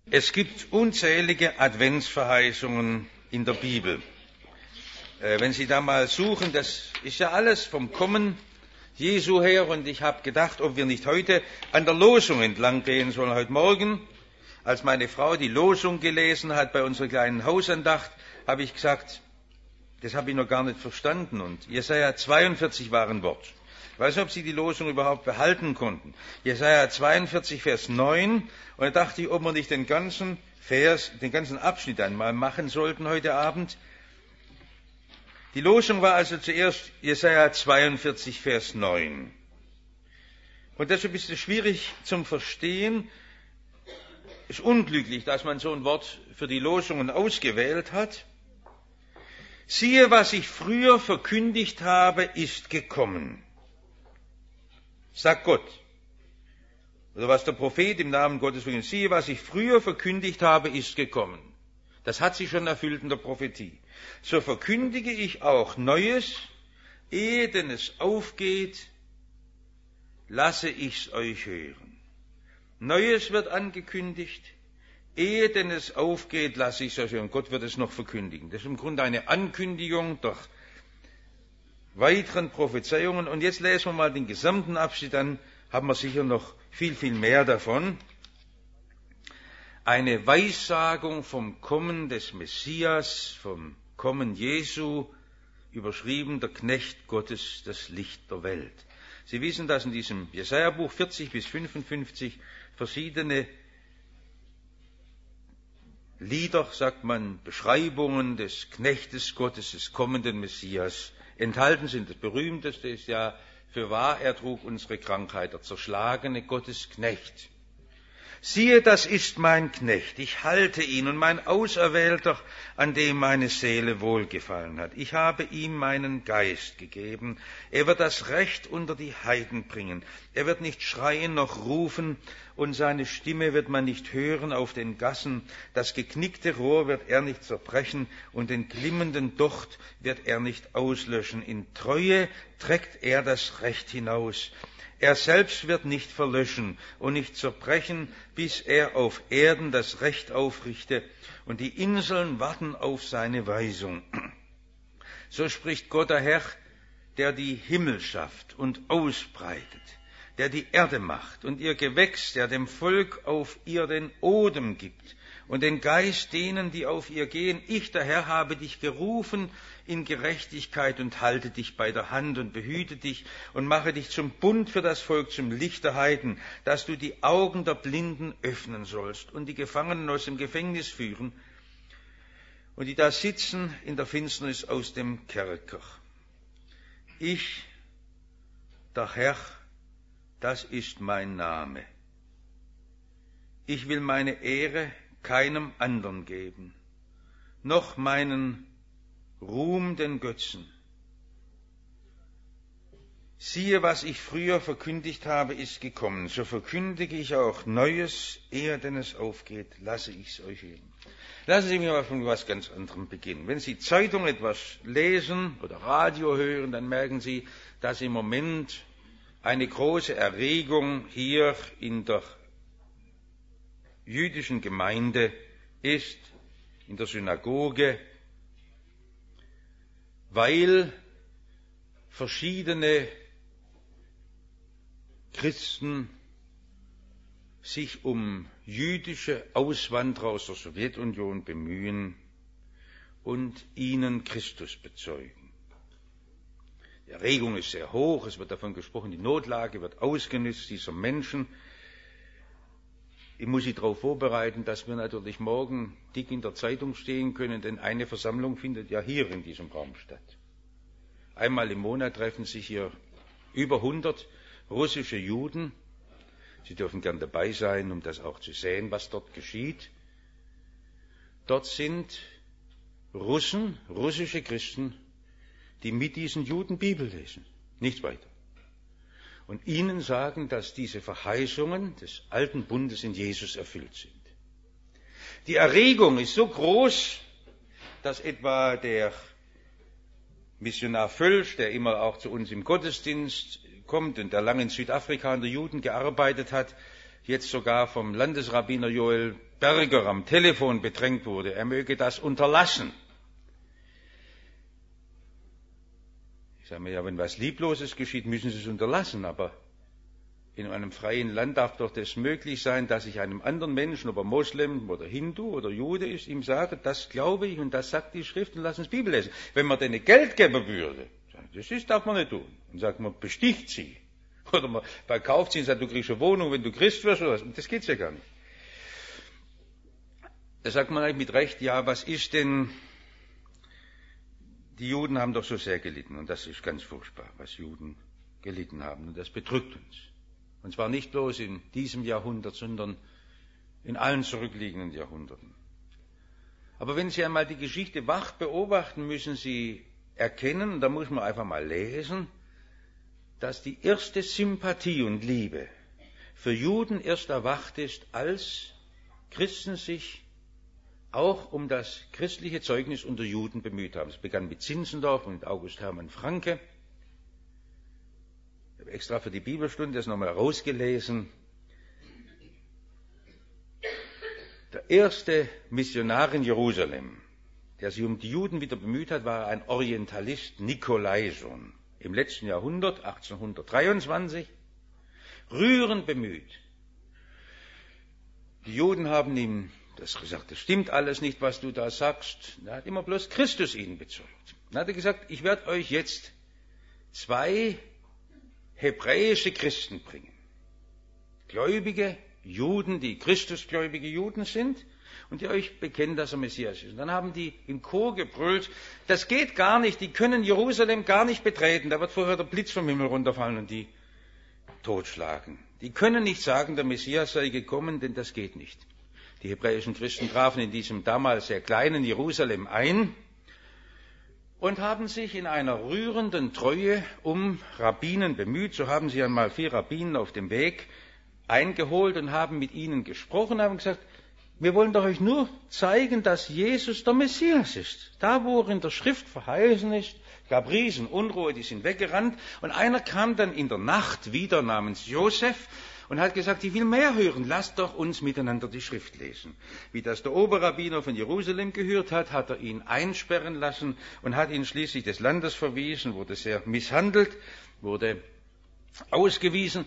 Es gibt unzählige Adventsverheißungen in der Bibel. Wenn Sie da mal suchen, das ist ja alles vom Kommen Jesu her, und ich habe gedacht, ob wir nicht heute an der Losung entlang gehen sollen. Heute Morgen, als meine Frau die Losung gelesen hat bei unserer kleinen Hausandacht, habe ich gesagt, das habe ich noch gar nicht verstanden, und Jesaja 42 war ein Wort. Ich weiß nicht, ob Sie die Losung überhaupt behalten konnten. Jesaja 42, Vers 9. Und da dachte ich, ob wir nicht den ganzen Abschnitt einmal machen sollten heute Abend. Die Losung war also zuerst Jesaja 42, Vers 9. Und deshalb ist es schwierig zum Verstehen. Es ist unglücklich, dass man so ein Wort für die Losungen ausgewählt hat. Siehe, was ich früher verkündigt habe, ist gekommen, sagt Gott. Oder was der Prophet im Namen Gottes verkündet. Siehe, was ich früher verkündigt habe, ist gekommen. Das hat sich schon erfüllt in der Prophetie. So verkündige ich auch Neues, ehe denn es aufgeht, lasse ich's euch hören. Neues wird angekündigt, ehe denn es aufgeht, lasse ich's euch hören. Gott wird es noch verkündigen. Das ist im Grunde eine Ankündigung durch weiteren Prophezeiungen. Und jetzt lesen wir mal den gesamten Abschnitt an, haben wir sicher noch viel, viel mehr davon. Eine Weissagung vom Kommen des Messias, vom Kommen Jesu, überschrieben, der Knecht Gottes, das Licht der Welt. Sie wissen, dass in diesem Jesaja-Buch 40 bis 55 verschiedene Lieder, sagt man, Beschreibungen des Knechtes Gottes, des kommenden Messias enthalten sind. Das berühmteste ist ja, fürwahr, er trug unsere Krankheit, der zerschlagene Gottesknecht. Siehe, das ist mein Knecht, ich halte ihn, und mein Auserwählter, an dem meine Seele wohlgefallen hat. Ich habe ihm meinen Geist gegeben. Er wird das Recht unter die Heiden bringen. Er wird nicht schreien noch rufen, und seine Stimme wird man nicht hören auf den Gassen. Das geknickte Rohr wird er nicht zerbrechen, und den glimmenden Docht wird er nicht auslöschen. In Treue trägt er das Recht hinaus. Er selbst wird nicht verlöschen und nicht zerbrechen, bis er auf Erden das Recht aufrichte, und die Inseln warten auf seine Weisung. So spricht Gott der Herr, der die Himmel schafft und ausbreitet, der die Erde macht und ihr Gewächs, der dem Volk auf ihr den Odem gibt und den Geist denen, die auf ihr gehen. Ich, der Herr, habe dich gerufen in Gerechtigkeit und halte dich bei der Hand und behüte dich und mache dich zum Bund für das Volk, zum Licht der Heiden, dass du die Augen der Blinden öffnen sollst und die Gefangenen aus dem Gefängnis führen und die da sitzen in der Finsternis aus dem Kerker. Ich, der Herr, das ist mein Name. Ich will meine Ehre keinem anderen geben, noch meinen Ruhm den Götzen. Siehe, was ich früher verkündigt habe, ist gekommen. So verkündige ich auch Neues, ehe denn es aufgeht, lasse ich's euch hören. Lassen Sie mich mal von was ganz anderem beginnen. Wenn Sie Zeitung etwas lesen oder Radio hören, dann merken Sie, dass im Moment eine große Erregung hier in der jüdischen Gemeinde ist, in der Synagoge, weil verschiedene Christen sich um jüdische Auswanderer aus der Sowjetunion bemühen und ihnen Christus bezeugen. Die Erregung ist sehr hoch, es wird davon gesprochen, die Notlage wird ausgenutzt dieser Menschen. Ich muss Sie darauf vorbereiten, dass wir natürlich morgen dick in der Zeitung stehen können, denn eine Versammlung findet ja hier in diesem Raum statt. Einmal im Monat treffen sich hier über 100 russische Juden. Sie dürfen gern dabei sein, um das auch zu sehen, was dort geschieht. Dort sind Russen, russische Christen, die mit diesen Juden Bibel lesen, nicht weiter. Und ihnen sagen, dass diese Verheißungen des alten Bundes in Jesus erfüllt sind. Die Erregung ist so groß, dass etwa der Missionar Völsch, der immer auch zu uns im Gottesdienst kommt und der lange in Südafrika an der Juden gearbeitet hat, jetzt sogar vom Landesrabbiner Joel Berger am Telefon bedrängt wurde, er möge das unterlassen. Ich sage mir, ja, wenn was Liebloses geschieht, müssen Sie es unterlassen, aber in einem freien Land darf doch das möglich sein, dass ich einem anderen Menschen, ob er Moslem oder Hindu oder Jude ist, ihm sage, das glaube ich und das sagt die Schrift und lass uns Bibel lesen. Wenn man denen Geld geben würde, das darf man nicht tun. Und sagt man, besticht sie. Oder man verkauft sie und sagt, du kriegst eine Wohnung, wenn du Christ wirst, oder was. Das geht's ja gar nicht. Da sagt man eigentlich mit Recht, ja, was ist denn, die Juden haben doch so sehr gelitten und das ist ganz furchtbar, was Juden gelitten haben und das bedrückt uns. Und zwar nicht bloß in diesem Jahrhundert, sondern in allen zurückliegenden Jahrhunderten. Aber wenn Sie einmal die Geschichte wach beobachten, müssen Sie erkennen, und da muss man einfach mal lesen, dass die erste Sympathie und Liebe für Juden erst erwacht ist, als Christen sich auch um das christliche Zeugnis unter Juden bemüht haben. Es begann mit Zinzendorf und mit August Hermann Francke. Ich habe extra für die Bibelstunde das nochmal rausgelesen. Der erste Missionar in Jerusalem, der sich um die Juden wieder bemüht hat, war ein Orientalist, Nikolaison. Im letzten Jahrhundert, 1823, rührend bemüht. Die Juden haben ihm das gesagt, das stimmt alles nicht, was du da sagst. Er hat immer bloß Christus ihnen bezeugt. Dann hat er gesagt, ich werde euch jetzt 2 hebräische Christen bringen. Gläubige Juden, die Christusgläubige Juden sind und die euch bekennen, dass er Messias ist. Und dann haben die im Chor gebrüllt, das geht gar nicht, die können Jerusalem gar nicht betreten. Da wird vorher der Blitz vom Himmel runterfallen und die totschlagen. Die können nicht sagen, der Messias sei gekommen, denn das geht nicht. Die hebräischen Christen trafen in diesem damals sehr kleinen Jerusalem ein und haben sich in einer rührenden Treue um Rabbinen bemüht. So haben sie einmal 4 Rabbinen auf dem Weg eingeholt und haben mit ihnen gesprochen, haben gesagt, wir wollen doch euch nur zeigen, dass Jesus der Messias ist. Da, wo er in der Schrift verheißen ist, gab Riesenunruhe, die sind weggerannt. Und einer kam dann in der Nacht wieder namens Josef und hat gesagt, ich will mehr hören, lasst doch uns miteinander die Schrift lesen. Wie das der Oberrabbiner von Jerusalem gehört hat, hat er ihn einsperren lassen und hat ihn schließlich des Landes verwiesen, wurde sehr misshandelt, wurde ausgewiesen.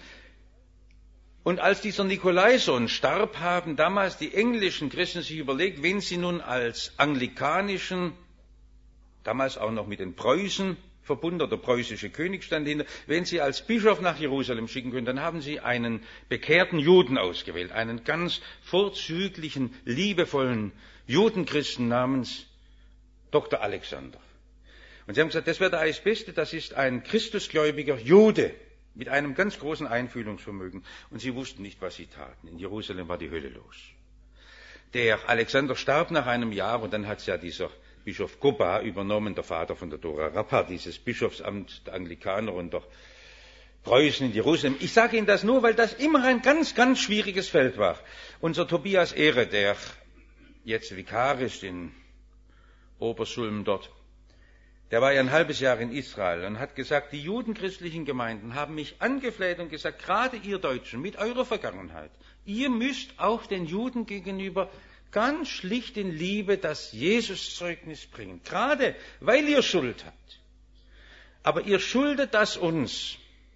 Und als dieser Nikolaison starb, haben damals die englischen Christen sich überlegt, wen sie nun als anglikanischen, damals auch noch mit den Preußen verbunden, der preußische König stand hinter, wen sie als Bischof nach Jerusalem schicken können. Dann haben sie einen bekehrten Juden ausgewählt, einen ganz vorzüglichen, liebevollen Judenchristen namens Dr. Alexander. Und sie haben gesagt, das wäre der Beste, das ist ein christusgläubiger Jude mit einem ganz großen Einfühlungsvermögen. Und sie wussten nicht, was sie taten. In Jerusalem war die Hölle los. Der Alexander starb nach einem Jahr und dann hat es ja dieser Bischof Gobba übernommen, der Vater von der Dora Rappert, dieses Bischofsamt der Anglikaner und der Preußen in Jerusalem. Ich sage Ihnen das nur, weil das immer ein ganz, ganz schwieriges Feld war. Unser Tobias Ehre, der jetzt Vikar ist in Obersulm dort, der war ja ein halbes Jahr in Israel und hat gesagt, die judenchristlichen Gemeinden haben mich angefleht und gesagt, gerade ihr Deutschen mit eurer Vergangenheit, ihr müsst auch den Juden gegenüber ganz schlicht in Liebe das Jesuszeugnis bringen, gerade weil ihr Schuld habt. Aber ihr schuldet das uns.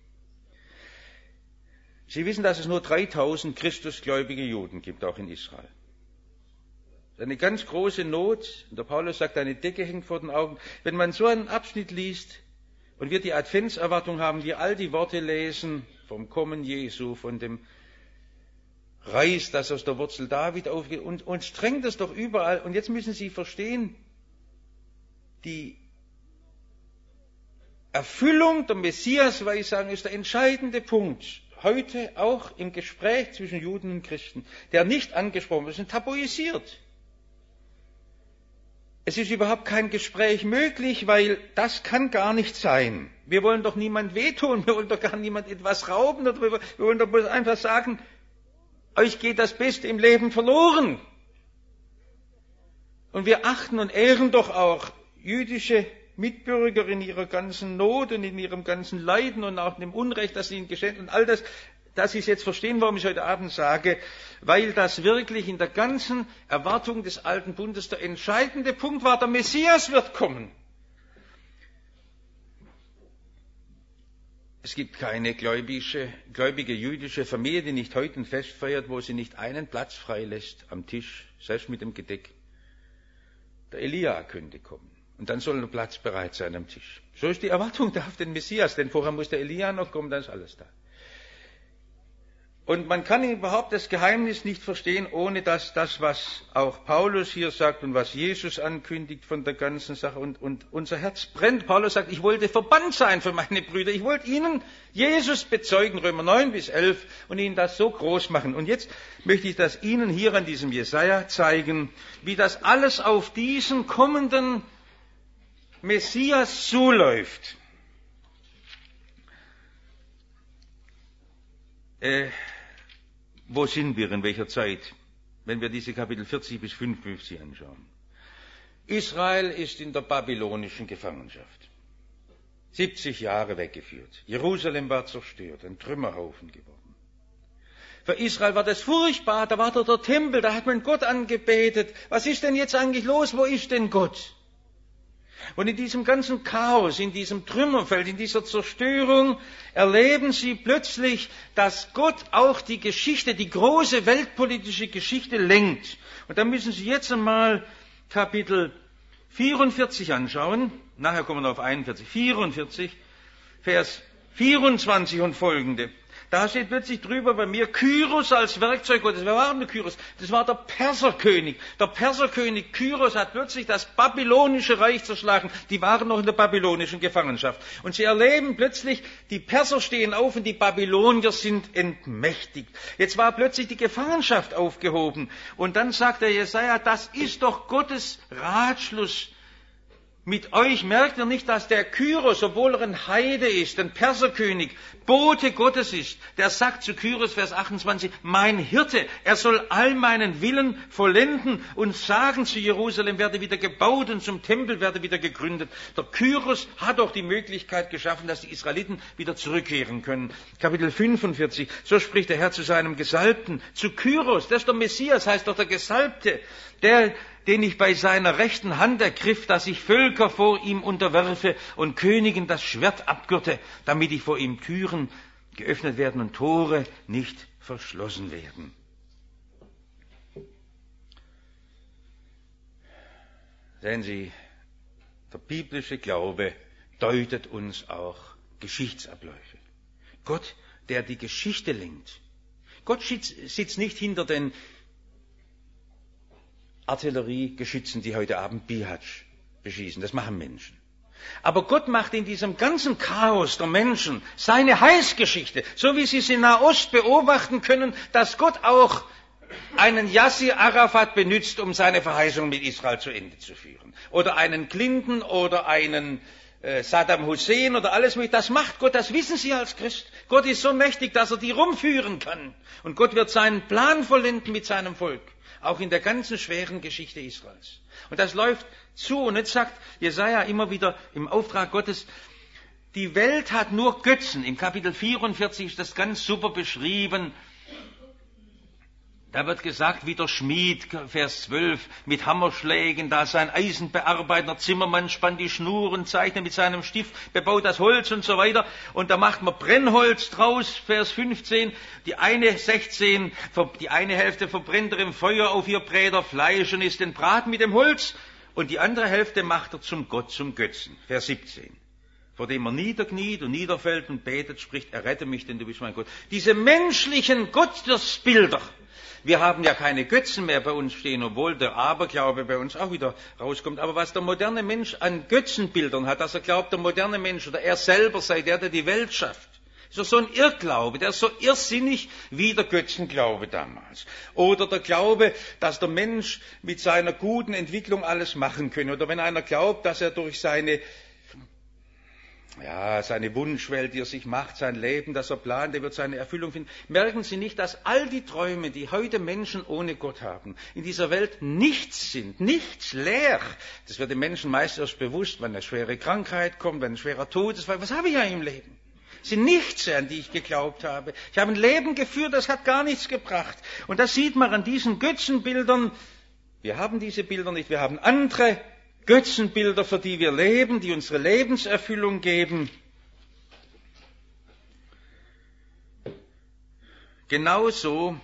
Sie wissen, dass es nur 3000 christusgläubige Juden gibt, auch in Israel. Eine ganz große Not, und der Paulus sagt, eine Decke hängt vor den Augen. Wenn man so einen Abschnitt liest und wir die Adventserwartung haben, wir all die Worte lesen vom Kommen Jesu, von dem Reis, das aus der Wurzel David aufgeht, und uns drängt es doch überall. Und jetzt müssen Sie verstehen, die Erfüllung der Messias-Weissagung ist der entscheidende Punkt. Heute auch im Gespräch zwischen Juden und Christen, der nicht angesprochen wird, ist tabuisiert. Es ist überhaupt kein Gespräch möglich, weil das kann gar nicht sein. Wir wollen doch niemand wehtun, wir wollen doch gar niemand etwas rauben, oder wir wollen doch bloß einfach sagen, euch geht das Beste im Leben verloren. Und wir achten und ehren doch auch jüdische Mitbürger in ihrer ganzen Not und in ihrem ganzen Leiden und auch dem Unrecht, das ihnen geschieht und all das. dass Sie es jetzt verstehen, warum ich heute Abend sage, weil das wirklich in der ganzen Erwartung des Alten Bundes der entscheidende Punkt war, der Messias wird kommen. Es gibt keine gläubige jüdische Familie, die nicht heute ein Fest feiert, wo sie nicht einen Platz freilässt am Tisch, selbst mit dem Gedeck. Der Elia könnte kommen und dann soll ein Platz bereit sein am Tisch. So ist die Erwartung da auf den Messias, denn vorher muss der Elia noch kommen, dann ist alles da. Und man kann überhaupt das Geheimnis nicht verstehen, ohne dass das, was auch Paulus hier sagt und was Jesus ankündigt von der ganzen Sache und unser Herz brennt. Paulus sagt, ich wollte verbannt sein für meine Brüder. Ich wollte ihnen Jesus bezeugen, Römer 9 bis 11, und ihnen das so groß machen. Und jetzt möchte ich das Ihnen hier an diesem Jesaja zeigen, wie das alles auf diesen kommenden Messias zuläuft. Wo sind wir, in welcher Zeit, wenn wir diese Kapitel 40 bis 55 anschauen? Israel ist in der babylonischen Gefangenschaft. 70 Jahre weggeführt. Jerusalem war zerstört, ein Trümmerhaufen geworden. Für Israel war das furchtbar, da war dort der Tempel, da hat man Gott angebetet. Was ist denn jetzt eigentlich los? Wo ist denn Gott? Und in diesem ganzen Chaos, in diesem Trümmerfeld, in dieser Zerstörung erleben sie plötzlich, dass Gott auch die Geschichte, die große weltpolitische Geschichte lenkt. Und da müssen Sie jetzt einmal Kapitel 44 anschauen. Nachher kommen wir auf 41. 44, Vers 24 und folgende. Da steht plötzlich drüber bei mir Kyros als Werkzeug Gottes. Wer war denn der Kyros? Das war der Perserkönig. Der Perserkönig Kyros hat plötzlich das babylonische Reich zerschlagen. Die waren noch in der babylonischen Gefangenschaft. Und sie erleben plötzlich, die Perser stehen auf und die Babylonier sind entmächtigt. Jetzt war plötzlich die Gefangenschaft aufgehoben. Und dann sagt der Jesaja, das ist doch Gottes Ratschluss mit euch. Merkt ihr nicht, dass der Kyros, obwohl er ein Heide ist, ein Perserkönig, Bote Gottes ist? Der sagt zu Kyros, Vers 28, mein Hirte, er soll all meinen Willen vollenden und sagen, zu Jerusalem werde wieder gebaut und zum Tempel werde wieder gegründet. Der Kyros hat doch die Möglichkeit geschaffen, dass die Israeliten wieder zurückkehren können. Kapitel 45, so spricht der Herr zu seinem Gesalbten, zu Kyros, das ist der Messias, heißt doch der Gesalbte, den ich bei seiner rechten Hand ergriff, dass ich Völker vor ihm unterwerfe und Königen das Schwert abgürte, damit ich vor ihm Türen geöffnet werden und Tore nicht verschlossen werden. Sehen Sie, der biblische Glaube deutet uns auch Geschichtsabläufe. Gott, der die Geschichte lenkt. Gott sitzt nicht hinter den Artilleriegeschützen, die heute Abend Bihatsch beschießen. Das machen Menschen. Aber Gott macht in diesem ganzen Chaos der Menschen seine Heilsgeschichte, so wie Sie es in Nahost beobachten können, dass Gott auch einen Yasser Arafat benutzt, um seine Verheißung mit Israel zu Ende zu führen. Oder einen Clinton oder einen Saddam Hussein oder alles mögliche. Das macht Gott, das wissen Sie als Christ. Gott ist so mächtig, dass er die rumführen kann. Und Gott wird seinen Plan vollenden mit seinem Volk. Auch in der ganzen schweren Geschichte Israels. Und das läuft zu. Und jetzt sagt Jesaja immer wieder im Auftrag Gottes, die Welt hat nur Götzen. Im Kapitel 44 ist das ganz super beschrieben. Da wird gesagt, wie der Schmied, Vers 12, mit Hammerschlägen, da sein Eisen bearbeitender Zimmermann spannt die Schnuren, zeichnet mit seinem Stift, bebaut das Holz und so weiter. Und da macht man Brennholz draus, Vers 15, die eine Hälfte verbrennt er im Feuer auf ihr Brät Fleisch und isst den Braten mit dem Holz. Und die andere Hälfte macht er zum Gott, zum Götzen, Vers 17. Vor dem er niederkniet und niederfällt und betet, spricht, errette mich, denn du bist mein Gott. Diese menschlichen Gottesbilder. Wir haben ja keine Götzen mehr bei uns stehen, obwohl der Aberglaube bei uns auch wieder rauskommt. Aber was der moderne Mensch an Götzenbildern hat, dass er glaubt, der moderne Mensch oder er selber sei der die Welt schafft. Ist doch so ein Irrglaube, der ist so irrsinnig wie der Götzenglaube damals. Oder der Glaube, dass der Mensch mit seiner guten Entwicklung alles machen könne. Oder wenn einer glaubt, dass er durch seine Wunschwelt, die er sich macht, sein Leben, das er plant, der wird seine Erfüllung finden. Merken Sie nicht, dass all die Träume, die heute Menschen ohne Gott haben, in dieser Welt nichts sind, nichts, leer. Das wird den Menschen meist erst bewusst, wenn eine schwere Krankheit kommt, wenn ein schwerer Tod ist. Was habe ich ja im Leben? sind Nichte, an die ich geglaubt habe. Ich habe ein Leben geführt, das hat gar nichts gebracht. Und das sieht man an diesen Götzenbildern. Wir haben diese Bilder nicht, wir haben andere Götzenbilder, für die wir leben, die unsere Lebenserfüllung geben. Genauso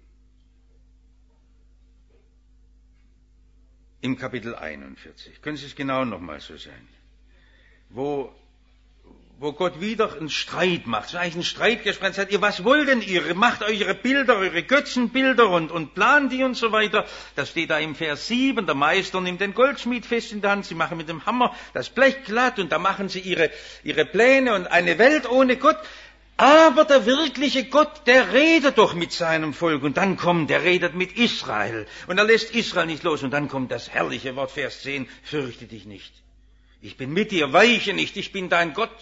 im Kapitel 41. Können Sie es genau nochmal so sein? Wo Gott wieder einen Streit macht. Es ist eigentlich ein Streitgespräch. Sagt ihr, was wollt denn ihr? Macht eure Bilder, eure Götzenbilder und plant die und so weiter. Das steht da im Vers 7. Der Meister nimmt den Goldschmied fest in der Hand. Sie machen mit dem Hammer das Blech glatt und da machen sie ihre Pläne und eine Welt ohne Gott. Aber der wirkliche Gott, der redet doch mit seinem Volk. Und dann kommt, der redet mit Israel. Und er lässt Israel nicht los. Und dann kommt das herrliche Wort, Vers 10, fürchte dich nicht. Ich bin mit dir, weiche nicht, ich bin dein Gott.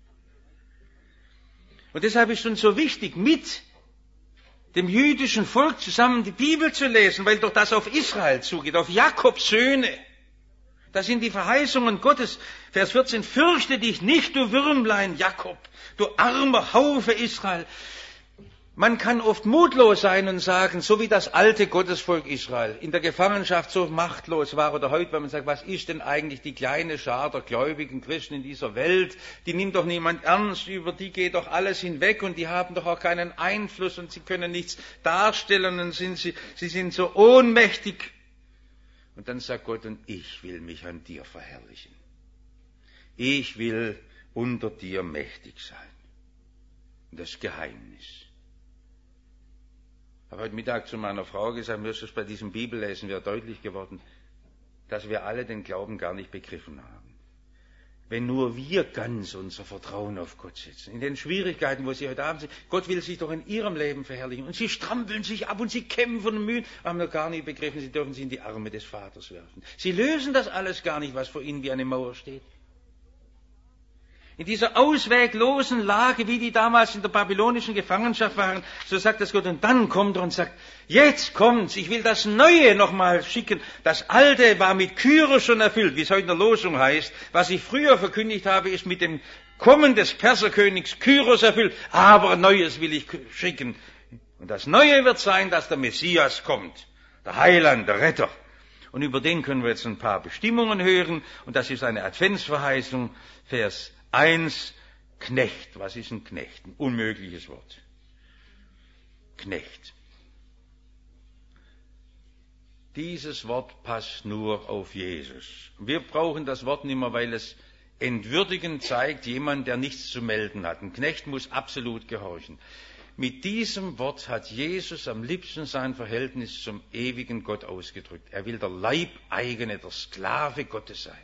Und deshalb ist es uns so wichtig, mit dem jüdischen Volk zusammen die Bibel zu lesen, weil doch das auf Israel zugeht, auf Jakobs Söhne. Das sind die Verheißungen Gottes. Vers 14, fürchte dich nicht, du Würmlein Jakob, du armer Haufe Israel. Man kann oft mutlos sein und sagen, so wie das alte Gottesvolk Israel in der Gefangenschaft so machtlos war, oder heute, wenn man sagt, was ist denn eigentlich die kleine Schar der gläubigen Christen in dieser Welt? Die nimmt doch niemand ernst, über die geht doch alles hinweg und die haben doch auch keinen Einfluss und sie können nichts darstellen und sie sind so ohnmächtig. Und dann sagt Gott, und ich will mich an dir verherrlichen. Ich will unter dir mächtig sein. Und das Geheimnis. Ich habe heute Mittag zu meiner Frau gesagt, mir ist es bei diesem Bibellesen wieder deutlich geworden, dass wir alle den Glauben gar nicht begriffen haben. Wenn nur wir ganz unser Vertrauen auf Gott setzen, in den Schwierigkeiten, wo Sie heute Abend sind, Gott will sich doch in Ihrem Leben verherrlichen und Sie strampeln sich ab und Sie kämpfen und mühen, haben noch gar nicht begriffen, Sie dürfen sich in die Arme des Vaters werfen. Sie lösen das alles gar nicht, was vor Ihnen wie eine Mauer steht. In dieser ausweglosen Lage, wie die damals in der babylonischen Gefangenschaft waren, so sagt das Gott, und dann kommt er und sagt, jetzt kommt's, ich will das Neue nochmal schicken. Das Alte war mit Kyros schon erfüllt, wie es heute in der Losung heißt. Was ich früher verkündigt habe, ist mit dem Kommen des Perserkönigs Kyros erfüllt, aber Neues will ich schicken. Und das Neue wird sein, dass der Messias kommt, der Heiland, der Retter. Und über den können wir jetzt ein paar Bestimmungen hören, und das ist eine Adventsverheißung, Vers 1, Knecht. Was ist ein Knecht? Ein unmögliches Wort. Knecht. Dieses Wort passt nur auf Jesus. Wir brauchen das Wort nicht mehr, weil es entwürdigend zeigt, jemand, der nichts zu melden hat. Ein Knecht muss absolut gehorchen. Mit diesem Wort hat Jesus am liebsten sein Verhältnis zum ewigen Gott ausgedrückt. Er will der Leibeigene, der Sklave Gottes sein.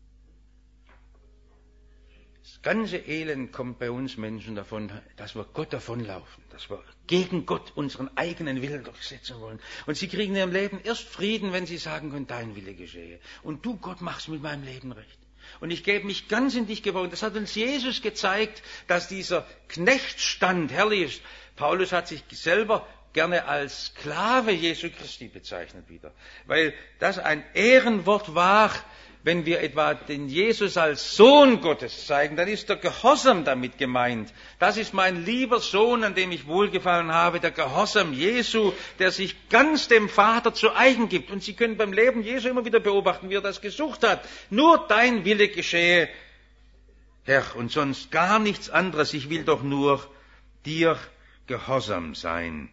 Das ganze Elend kommt bei uns Menschen davon, dass wir Gott davonlaufen, dass wir gegen Gott unseren eigenen Willen durchsetzen wollen. Und sie kriegen in ihrem Leben erst Frieden, wenn sie sagen können, dein Wille geschehe. Und du, Gott, machst mit meinem Leben recht. Und ich gebe mich ganz in dich gewogen. Das hat uns Jesus gezeigt, dass dieser Knechtstand herrlich ist. Paulus hat sich selber gerne als Sklave Jesu Christi bezeichnet wieder. Weil das ein Ehrenwort war. Wenn wir etwa den Jesus als Sohn Gottes zeigen, dann ist der Gehorsam damit gemeint. Das ist mein lieber Sohn, an dem ich wohlgefallen habe, der Gehorsam Jesu, der sich ganz dem Vater zu eigen gibt. Und Sie können beim Leben Jesu immer wieder beobachten, wie er das gesucht hat. Nur dein Wille geschehe, Herr, und sonst gar nichts anderes. Ich will doch nur dir gehorsam sein.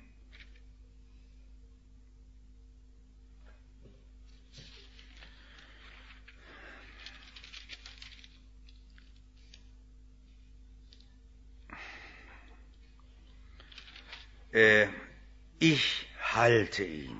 Ich halte ihn.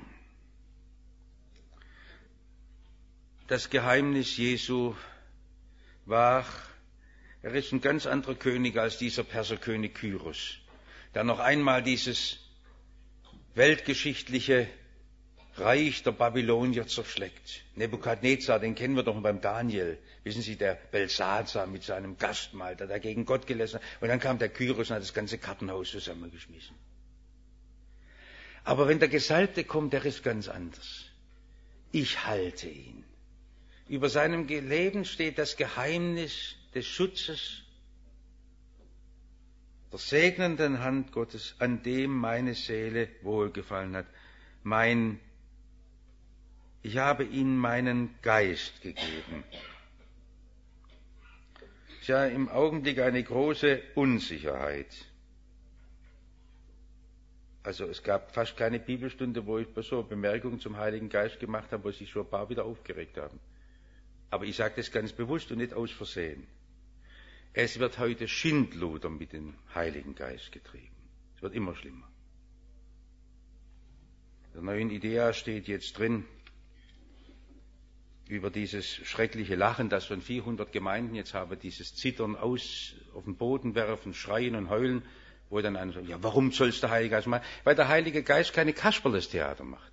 Das Geheimnis Jesu war, er ist ein ganz anderer König als dieser Perserkönig Kyros, der noch einmal dieses weltgeschichtliche Reich der Babylonier zerschlägt. Nebukadnezar, den kennen wir doch beim Daniel. Wissen Sie, der Belsazar mit seinem Gastmahl, der gegen Gott gelesen hat. Und dann kam der Kyros und hat das ganze Kartenhaus zusammengeschmissen. Aber wenn der Gesalbte kommt, der ist ganz anders. Ich halte ihn. Über seinem Leben steht das Geheimnis des Schutzes der segnenden Hand Gottes, an dem meine Seele wohlgefallen hat. Ich habe ihm meinen Geist gegeben. Es ist ja im Augenblick eine große Unsicherheit. Also es gab fast keine Bibelstunde, wo ich so Bemerkungen zum Heiligen Geist gemacht habe, wo sich schon ein paar wieder aufgeregt haben. Aber ich sage das ganz bewusst und nicht aus Versehen. Es wird heute Schindluder mit dem Heiligen Geist getrieben. Es wird immer schlimmer. In der neuen Idea steht jetzt drin, über dieses schreckliche Lachen, das von 400 Gemeinden jetzt habe, dieses Zittern auf den Boden werfen, schreien und heulen, wo dann einer sagt, ja, warum soll es der Heilige Geist machen? Weil der Heilige Geist keine Kasperles-Theater macht.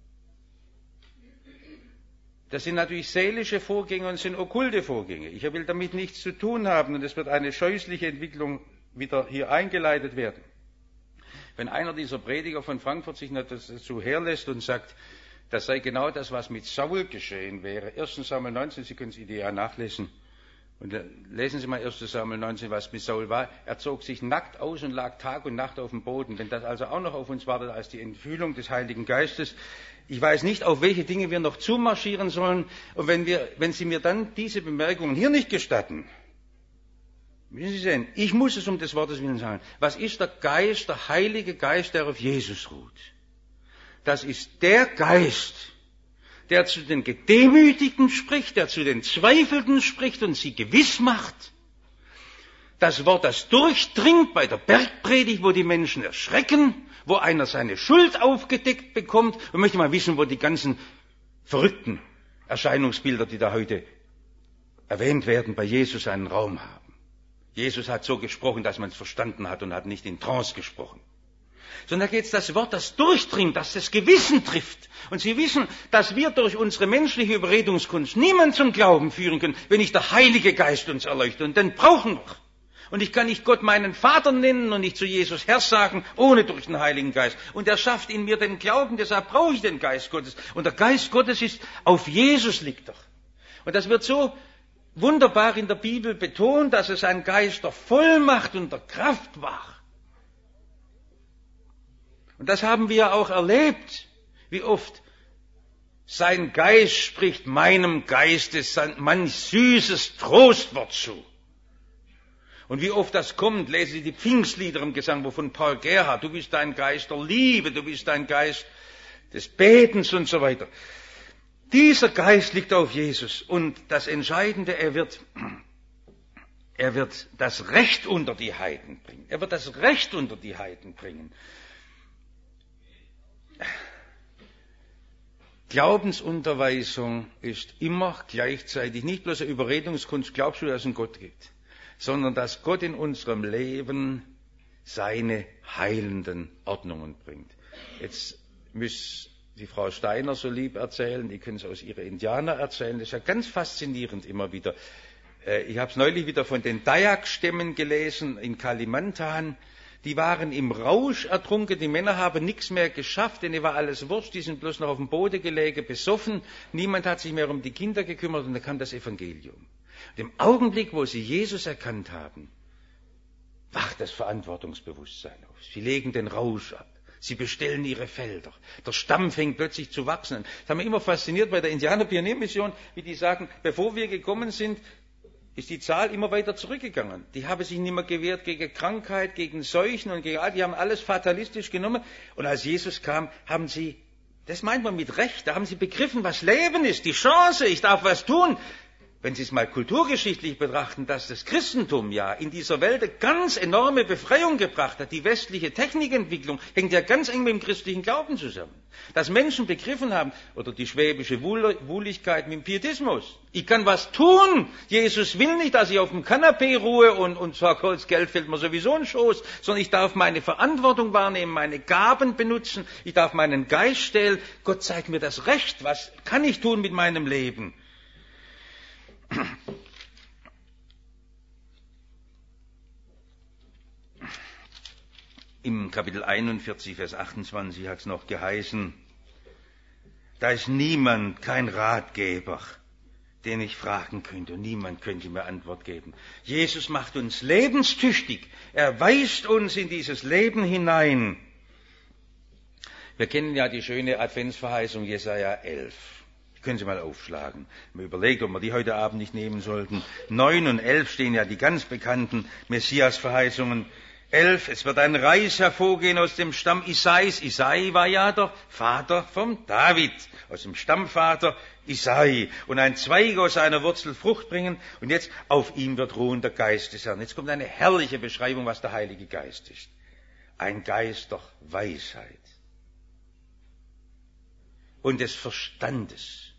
Das sind natürlich seelische Vorgänge und sind okkulte Vorgänge. Ich will damit nichts zu tun haben und es wird eine scheußliche Entwicklung wieder hier eingeleitet werden. Wenn einer dieser Prediger von Frankfurt sich dazu herlässt und sagt, das sei genau das, was mit Saul geschehen wäre. 1. Samuel 19, Sie können es ideal nachlesen. Und lesen Sie mal 1. Samuel 19, was mit Saul war. Er zog sich nackt aus und lag Tag und Nacht auf dem Boden. Wenn das also auch noch auf uns wartet als die Entfühlung des Heiligen Geistes, ich weiß nicht, auf welche Dinge wir noch zumarschieren sollen. Und wenn Sie mir dann diese Bemerkungen hier nicht gestatten, müssen Sie sehen, ich muss es um des Wortes willen sagen. Was ist der Geist, der Heilige Geist, der auf Jesus ruht? Das ist der Geist, der zu den Gedemütigten spricht, der zu den Zweifelnden spricht und sie gewiss macht. Das Wort, das durchdringt bei der Bergpredigt, wo die Menschen erschrecken, wo einer seine Schuld aufgedeckt bekommt und möchte mal wissen, wo die ganzen verrückten Erscheinungsbilder, die da heute erwähnt werden, bei Jesus einen Raum haben. Jesus hat so gesprochen, dass man es verstanden hat und hat nicht in Trance gesprochen. Sondern da geht es das Wort, das durchdringt, das das Gewissen trifft. Und Sie wissen, dass wir durch unsere menschliche Überredungskunst niemand zum Glauben führen können, wenn nicht der Heilige Geist uns erleuchtet. Und den brauchen wir. Und ich kann nicht Gott meinen Vater nennen und nicht zu Jesus Herr sagen, ohne durch den Heiligen Geist. Und er schafft in mir den Glauben, deshalb brauche ich den Geist Gottes. Und der Geist Gottes ist, auf Jesus liegt er. Und das wird so wunderbar in der Bibel betont, dass es ein Geist der Vollmacht und der Kraft war. Und das haben wir auch erlebt, wie oft sein Geist spricht meinem Geiste manch süßes Trostwort zu. Und wie oft das kommt, lesen Sie die Pfingstlieder im Gesang, wovon Paul Gerhard, du bist ein Geist der Liebe, du bist ein Geist des Betens und so weiter. Dieser Geist liegt auf Jesus und das Entscheidende, er wird das Recht unter die Heiden bringen. Er wird das Recht unter die Heiden bringen. Glaubensunterweisung ist immer gleichzeitig nicht bloß eine Überredungskunst, glaubst du, dass es einen Gott gibt, sondern dass Gott in unserem Leben seine heilenden Ordnungen bringt. Jetzt müsste die Frau Steiner so lieb erzählen, die können es aus ihrer Indianer erzählen, das ist ja ganz faszinierend immer wieder. Ich habe es neulich wieder von den Dayak-Stämmen gelesen in Kalimantan. Die waren im Rausch ertrunken, die Männer haben nichts mehr geschafft, denen war alles wurscht, die sind bloß noch auf dem Boden gelegen, besoffen, niemand hat sich mehr um die Kinder gekümmert und da kam das Evangelium. Und im Augenblick, wo sie Jesus erkannt haben, wacht das Verantwortungsbewusstsein auf. Sie legen den Rausch ab, sie bestellen ihre Felder, der Stamm fängt plötzlich zu wachsen. Das hat mich immer fasziniert bei der Indianer-Pioniermission, wie die sagen, bevor wir gekommen sind, ist die Zahl immer weiter zurückgegangen. Die haben sich nicht mehr gewehrt gegen Krankheit, gegen Seuchen und gegen all, die haben alles fatalistisch genommen. Und als Jesus kam, haben sie, das meint man mit Recht, da haben sie begriffen, was Leben ist, die Chance, ich darf was tun. Wenn Sie es mal kulturgeschichtlich betrachten, dass das Christentum ja in dieser Welt eine ganz enorme Befreiung gebracht hat. Die westliche Technikentwicklung hängt ja ganz eng mit dem christlichen Glauben zusammen. Dass Menschen begriffen haben, oder die schwäbische Wohligkeit mit dem Pietismus. Ich kann was tun. Jesus will nicht, dass ich auf dem Kanapee ruhe und sage, das Geld fällt mir sowieso in den Schoß, sondern ich darf meine Verantwortung wahrnehmen, meine Gaben benutzen, ich darf meinen Geist stellen. Gott zeigt mir das Recht. Was kann ich tun mit meinem Leben? Im Kapitel 41, Vers 28 hat es noch geheißen, da ist niemand, kein Ratgeber, den ich fragen könnte und niemand könnte mir Antwort geben. Jesus macht uns lebenstüchtig. Er weist uns in dieses Leben hinein. Wir kennen ja die schöne Adventsverheißung Jesaja 11. Die können Sie mal aufschlagen. Man überlegt, ob wir die heute Abend nicht nehmen sollten. 9 und 11 stehen ja die ganz bekannten Messias-Verheißungen. 11, es wird ein Reis hervorgehen aus dem Stamm Isais. Isai war ja der Vater von David, aus dem Stammvater Isai. Und ein Zweig aus seiner Wurzel Frucht bringen. Und jetzt, auf ihm wird ruhen der Geist des Herrn. Jetzt kommt eine herrliche Beschreibung, was der Heilige Geist ist. Ein Geist der Weisheit und des Verstandes.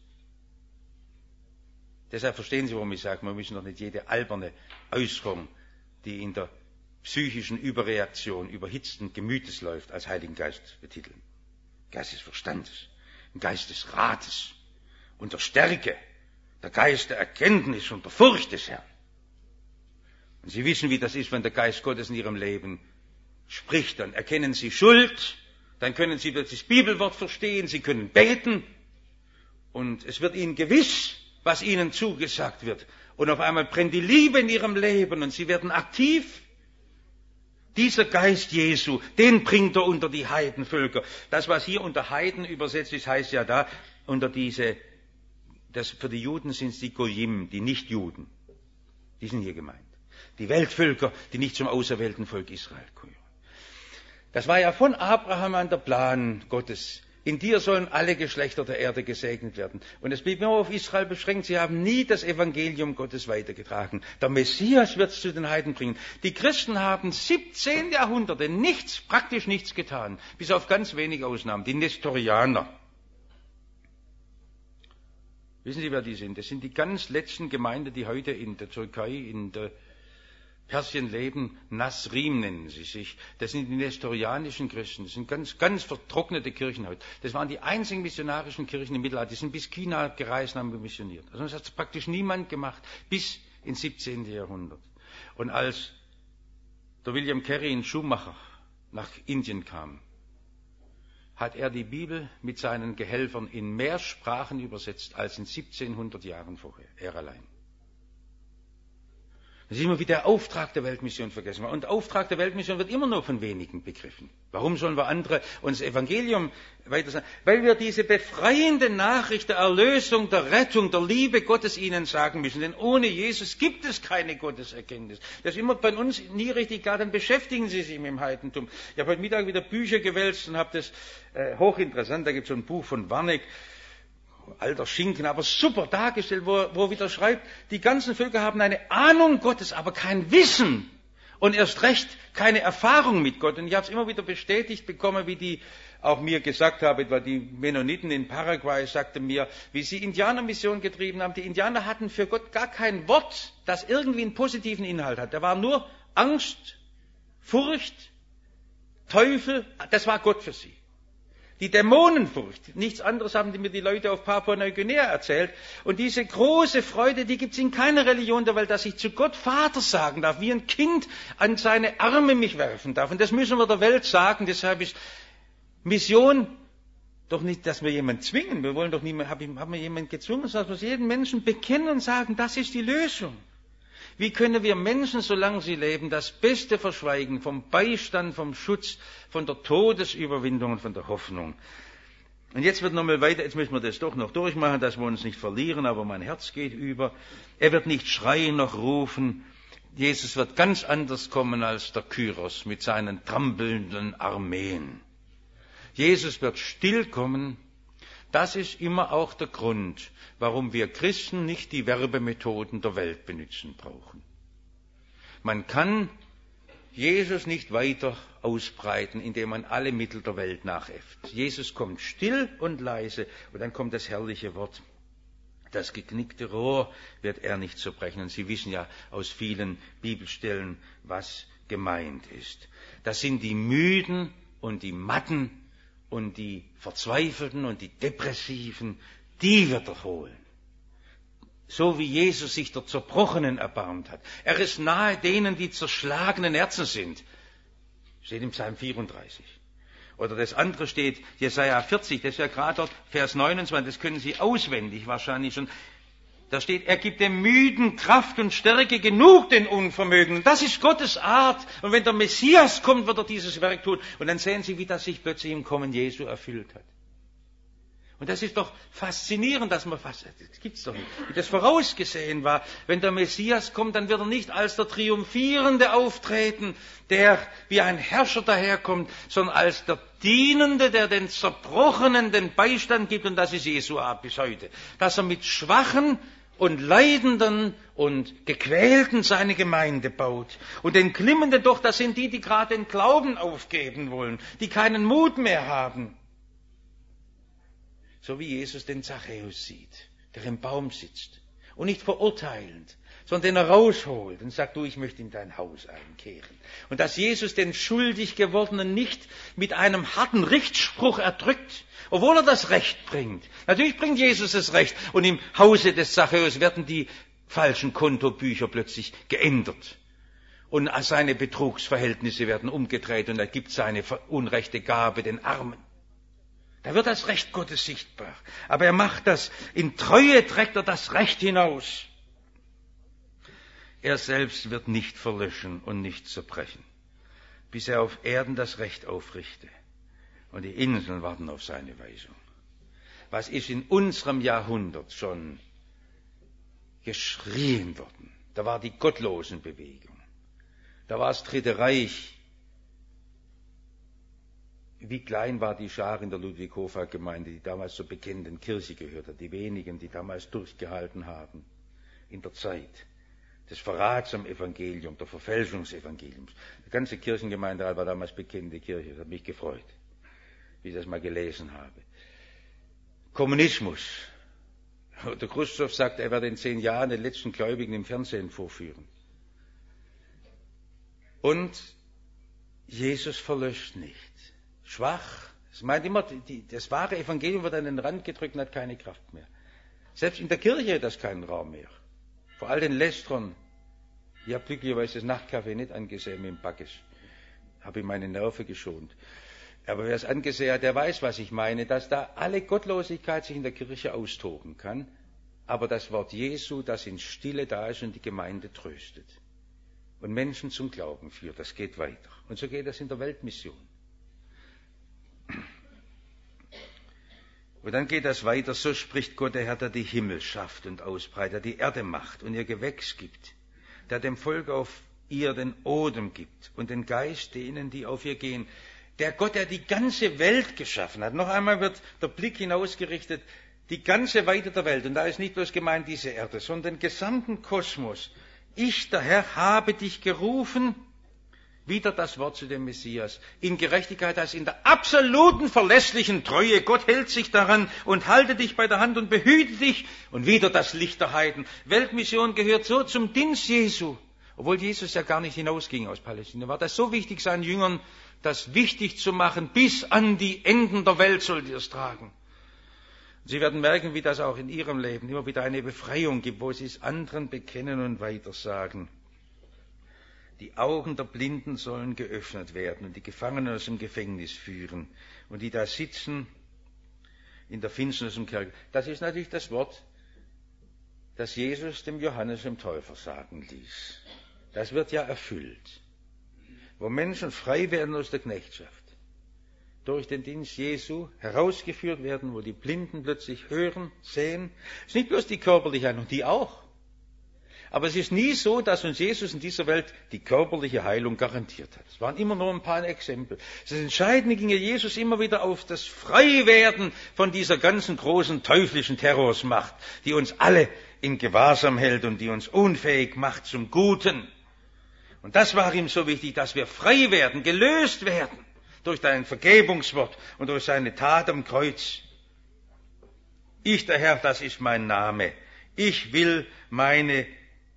Deshalb verstehen Sie, warum ich sage, wir müssen doch nicht jede alberne Äußerung, die in der psychischen Überreaktion überhitzten Gemütes läuft, als Heiligen Geist betiteln. Geist des Verstandes, ein Geist des Rates und der Stärke, der Geist der Erkenntnis und der Furcht des Herrn. Und Sie wissen, wie das ist, wenn der Geist Gottes in Ihrem Leben spricht, dann erkennen Sie Schuld, dann können Sie das Bibelwort verstehen, Sie können beten und es wird Ihnen gewiss, was Ihnen zugesagt wird. Und auf einmal brennt die Liebe in Ihrem Leben und Sie werden aktiv. Dieser Geist Jesu, den bringt er unter die Heidenvölker. Das, was hier unter Heiden übersetzt ist, heißt ja da, für die Juden sind es die Goyim, die Nichtjuden. Die sind hier gemeint. Die Weltvölker, die nicht zum auserwählten Volk Israel gehören. Das war ja von Abraham an der Plan Gottes. In dir sollen alle Geschlechter der Erde gesegnet werden. Und es blieb nur auf Israel beschränkt. Sie haben nie das Evangelium Gottes weitergetragen. Der Messias wird es zu den Heiden bringen. Die Christen haben 17 Jahrhunderte praktisch nichts getan. Bis auf ganz wenige Ausnahmen. Die Nestorianer. Wissen Sie, wer die sind? Das sind die ganz letzten Gemeinden, die heute in der Türkei, in der Persien leben. Nasrim nennen sie sich. Das sind die nestorianischen Christen. Das sind ganz vertrocknete Kirchen heute. Das waren die einzigen missionarischen Kirchen im Mittelalter. Die sind bis China gereist und haben missioniert. Also das hat praktisch niemand gemacht, bis ins 17. Jahrhundert. Und als der William Carey, ein Schuhmacher, nach Indien kam, hat er die Bibel mit seinen Gehelfern in mehr Sprachen übersetzt als in 1700 Jahren vorher. Er allein. Das ist immer wie der Auftrag der Weltmission vergessen. Und der Auftrag der Weltmission wird immer nur von wenigen begriffen. Warum sollen wir andere uns Evangelium weiter sagen? Weil wir diese befreiende Nachricht der Erlösung, der Rettung, der Liebe Gottes ihnen sagen müssen. Denn ohne Jesus gibt es keine Gotteserkenntnis. Das ist immer bei uns nie richtig klar. Dann beschäftigen Sie sich mit dem Heidentum. Ich habe heute Mittag wieder Bücher gewälzt und habe das hochinteressant. Da gibt es so ein Buch von Warneck. Alter Schinken, aber super dargestellt, wo er wieder schreibt, die ganzen Völker haben eine Ahnung Gottes, aber kein Wissen und erst recht keine Erfahrung mit Gott. Und ich habe es immer wieder bestätigt bekommen, wie die auch mir gesagt haben, etwa die Mennoniten in Paraguay sagten mir, wie sie Indianermission getrieben haben. Die Indianer hatten für Gott gar kein Wort, das irgendwie einen positiven Inhalt hat. Da war nur Angst, Furcht, Teufel, das war Gott für sie. Die Dämonenfurcht, nichts anderes haben mir die Leute auf Papua-Neuguinea erzählt. Und diese große Freude, die gibt es in keiner Religion der Welt, dass ich zu Gott Vater sagen darf, wie ein Kind an seine Arme mich werfen darf. Und das müssen wir der Welt sagen. Deshalb ist Mission doch nicht, dass wir jemanden zwingen. Wir wollen doch niemand, haben wir jemanden gezwungen, sondern dass wir jeden Menschen bekennen und sagen, das ist die Lösung. Wie können wir Menschen, solange sie leben, das Beste verschweigen, vom Beistand, vom Schutz, von der Todesüberwindung und von der Hoffnung? Und jetzt wird nochmal weiter, jetzt müssen wir das doch noch durchmachen, dass wir uns nicht verlieren, aber mein Herz geht über. Er wird nicht schreien noch rufen. Jesus wird ganz anders kommen als der Kyros mit seinen trampelnden Armeen. Jesus wird still kommen. Das ist immer auch der Grund, warum wir Christen nicht die Werbemethoden der Welt benutzen brauchen. Man kann Jesus nicht weiter ausbreiten, indem man alle Mittel der Welt nachäfft. Jesus kommt still und leise und dann kommt das herrliche Wort. Das geknickte Rohr wird er nicht zerbrechen. Und Sie wissen ja aus vielen Bibelstellen, was gemeint ist. Das sind die Müden und die Matten und die Verzweifelten und die Depressiven, die wird er holen. So wie Jesus sich der Zerbrochenen erbarmt hat. Er ist nahe denen, die zerschlagenen Herzen sind. Steht im Psalm 34. Oder das andere steht, Jesaja 40, das ist ja gerade dort, Vers 29, das können Sie auswendig wahrscheinlich schon. Da steht, er gibt dem Müden Kraft und Stärke genug den Unvermögenden. Das ist Gottes Art. Und wenn der Messias kommt, wird er dieses Werk tun. Und dann sehen Sie, wie das sich plötzlich im Kommen Jesu erfüllt hat. Und das ist doch faszinierend, das gibt's doch nicht, wie das vorausgesehen war. Wenn der Messias kommt, dann wird er nicht als der Triumphierende auftreten, der wie ein Herrscher daherkommt, sondern als der Dienende, der den Zerbrochenen den Beistand gibt. Und das ist Jesu Art bis heute. Dass er mit Schwachen und Leidenden und Gequälten seine Gemeinde baut. Und den Glimmenden doch, das sind die, die gerade den Glauben aufgeben wollen, die keinen Mut mehr haben. So wie Jesus den Zachäus sieht, der im Baum sitzt. Und nicht verurteilend, sondern den er rausholt und sagt, du, ich möchte in dein Haus einkehren. Und dass Jesus den schuldig gewordenen nicht mit einem harten Richtspruch erdrückt, obwohl er das Recht bringt. Natürlich bringt Jesus das Recht. Und im Hause des Zachäus werden die falschen Kontobücher plötzlich geändert. Und seine Betrugsverhältnisse werden umgedreht und er gibt seine unrechte Gabe den Armen. Da wird das Recht Gottes sichtbar. Aber er macht das, in Treue trägt er das Recht hinaus. Er selbst wird nicht verlöschen und nicht zerbrechen, bis er auf Erden das Recht aufrichte. Und die Inseln warten auf seine Weisung. Was ist in unserem Jahrhundert schon geschrien worden? Da war die Gottlosenbewegung. Da war das Dritte Reich. Wie klein war die Schar in der Ludwig-Hofer-Gemeinde, die damals zur bekennenden Kirche gehörte, die wenigen, die damals durchgehalten haben, in der Zeit des Verrats am Evangelium, der Verfälschungsevangeliums. Die ganze Kirchengemeinde war damals bekennende Kirche, das hat mich gefreut, wie ich das mal gelesen habe. Kommunismus. Der Khrushchev sagt, er werde in 10 Jahren den letzten Gläubigen im Fernsehen vorführen. Und Jesus verlöscht nicht. Schwach. Das meint immer, das wahre Evangelium wird an den Rand gedrückt und hat keine Kraft mehr. Selbst in der Kirche hat das keinen Raum mehr. Vor all den Lästern. Ich habe glücklicherweise das Nachtcafé nicht angesehen mit dem Backes. Habe ich meine Nerven geschont. Aber wer es angesehen hat, der weiß, was ich meine, dass da alle Gottlosigkeit sich in der Kirche austoben kann, aber das Wort Jesu, das in Stille da ist und die Gemeinde tröstet und Menschen zum Glauben führt, das geht weiter. Und so geht das in der Weltmission. Und dann geht das weiter, so spricht Gott, der Herr, der die Himmel schafft und ausbreitet, der die Erde macht und ihr Gewächs gibt, der dem Volk auf ihr den Odem gibt und den Geist denen, die auf ihr gehen. Der Gott, der die ganze Welt geschaffen hat. Noch einmal wird der Blick hinausgerichtet, die ganze Weite der Welt. Und da ist nicht bloß gemeint diese Erde, sondern den gesamten Kosmos. Ich, der Herr, habe dich gerufen. Wieder das Wort zu dem Messias. In Gerechtigkeit heißt in der absoluten verlässlichen Treue. Gott hält sich daran und halte dich bei der Hand und behüte dich. Und wieder das Licht der Heiden. Weltmission gehört so zum Dienst Jesu. Obwohl Jesus ja gar nicht hinausging aus Palästina. War das so wichtig, seinen Jüngern das wichtig zu machen. Bis an die Enden der Welt sollt ihr es tragen. Und Sie werden merken, wie das auch in Ihrem Leben immer wieder eine Befreiung gibt, wo Sie es anderen bekennen und weitersagen. Die Augen der Blinden sollen geöffnet werden und die Gefangenen aus dem Gefängnis führen. Und die da sitzen in der Finsternis im Kerker. Das ist natürlich das Wort, das Jesus dem Johannes dem Täufer sagen ließ. Das wird ja erfüllt. Wo Menschen frei werden aus der Knechtschaft, durch den Dienst Jesu herausgeführt werden, wo die Blinden plötzlich hören, sehen. Es ist nicht bloß die körperliche Heilung, die auch. Aber es ist nie so, dass uns Jesus in dieser Welt die körperliche Heilung garantiert hat. Es waren immer nur ein paar Exempel. Das Entscheidende ging ja Jesus immer wieder auf das Freiwerden von dieser ganzen großen teuflischen Terrorsmacht, die uns alle in Gewahrsam hält und die uns unfähig macht zum Guten. Und das war ihm so wichtig, dass wir frei werden, gelöst werden durch dein Vergebungswort und durch seine Tat am Kreuz. Ich, der Herr, das ist mein Name. Ich will meine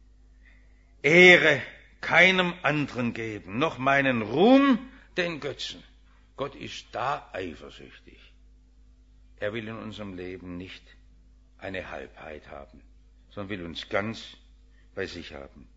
Ehre keinem anderen geben, noch meinen Ruhm den Götzen. Gott ist da eifersüchtig. Er will in unserem Leben nicht eine Halbheit haben, sondern will uns ganz bei sich haben.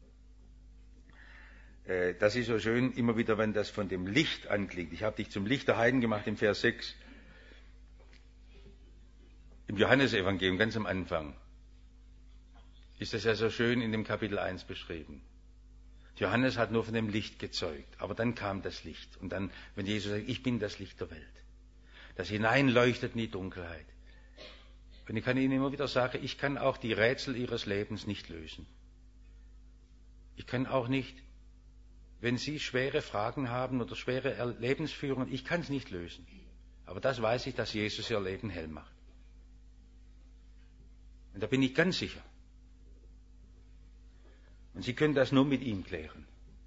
Das ist so schön, immer wieder, wenn das von dem Licht anklingt. Ich habe dich zum Licht der Heiden gemacht im Vers 6. Im Johannesevangelium, ganz am Anfang. ist das ja so schön in dem Kapitel 1 beschrieben. Johannes hat nur von dem Licht gezeugt, aber dann kam das Licht. Und dann, wenn Jesus sagt, ich bin das Licht der Welt, das hineinleuchtet in die Dunkelheit. Und ich kann Ihnen immer wieder sagen, ich kann auch die Rätsel Ihres Lebens nicht lösen. Ich kann auch nicht, wenn Sie schwere Fragen haben oder schwere Lebensführungen, ich kann es nicht lösen. Aber das weiß ich, dass Jesus Ihr Leben hell macht. Und da bin ich ganz sicher. Und Sie können das nur mit ihm klären.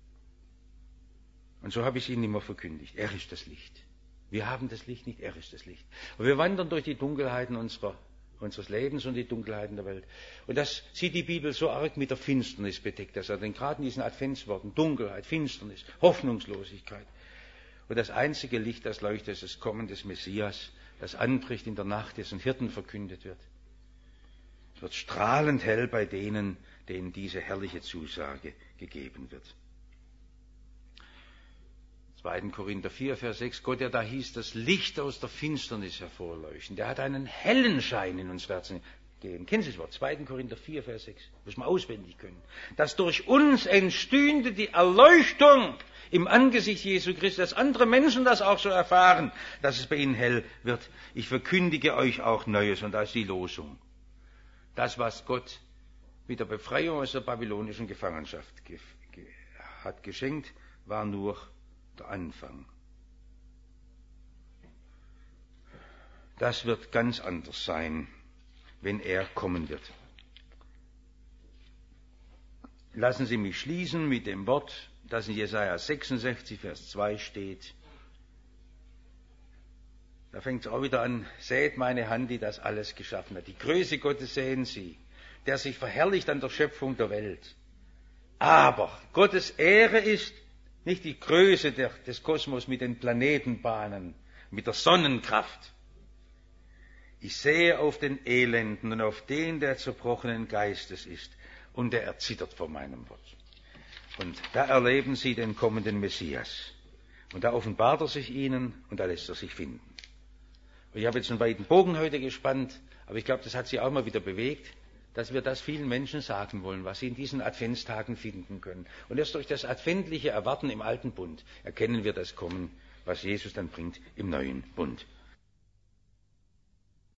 Und so habe ich es Ihnen immer verkündigt. Er ist das Licht. Wir haben das Licht nicht, er ist das Licht. Und wir wandern durch die Dunkelheiten unseres Lebens und die Dunkelheiten der Welt. Und das sieht die Bibel so arg mit der Finsternis bedeckt. Also denn gerade in diesen Adventsworten, Dunkelheit, Finsternis, Hoffnungslosigkeit. Und das einzige Licht, das leuchtet, ist das Kommen des Messias, das anbricht in der Nacht, dessen Hirten verkündet wird. Es wird strahlend hell bei denen, denen diese herrliche Zusage gegeben wird. 2. Korinther 4, Vers 6, Gott, der da hieß, das Licht aus der Finsternis hervorleuchten, der hat einen hellen Schein in uns Herzen gegeben. Kennen Sie das Wort? 2. Korinther 4, Vers 6, muss man auswendig können. Dass durch uns entstünde die Erleuchtung im Angesicht Jesu Christi, dass andere Menschen das auch so erfahren, dass es bei ihnen hell wird. Ich verkündige euch auch Neues, und da ist die Losung. Das, was Gott mit der Befreiung aus der babylonischen Gefangenschaft hat geschenkt, war nur der Anfang. Das wird ganz anders sein, wenn er kommen wird. Lassen Sie mich schließen mit dem Wort, das in Jesaja 66, Vers 2 steht. Da fängt es auch wieder an, seht meine Hand, die das alles geschaffen hat. Die Größe Gottes sehen Sie, der sich verherrlicht an der Schöpfung der Welt. Aber Gottes Ehre ist nicht die Größe des Kosmos mit den Planetenbahnen, mit der Sonnenkraft. Ich sehe auf den Elenden und auf den, der zerbrochenen Geistes ist, und der erzittert vor meinem Wort. Und da erleben Sie den kommenden Messias. Und da offenbart er sich Ihnen und da lässt er sich finden. Und ich habe jetzt einen weiten Bogen heute gespannt, aber ich glaube, das hat Sie auch mal wieder bewegt, dass wir das vielen Menschen sagen wollen, was sie in diesen Adventstagen finden können. Und erst durch das adventliche Erwarten im Alten Bund erkennen wir das Kommen, was Jesus dann bringt im Neuen Bund.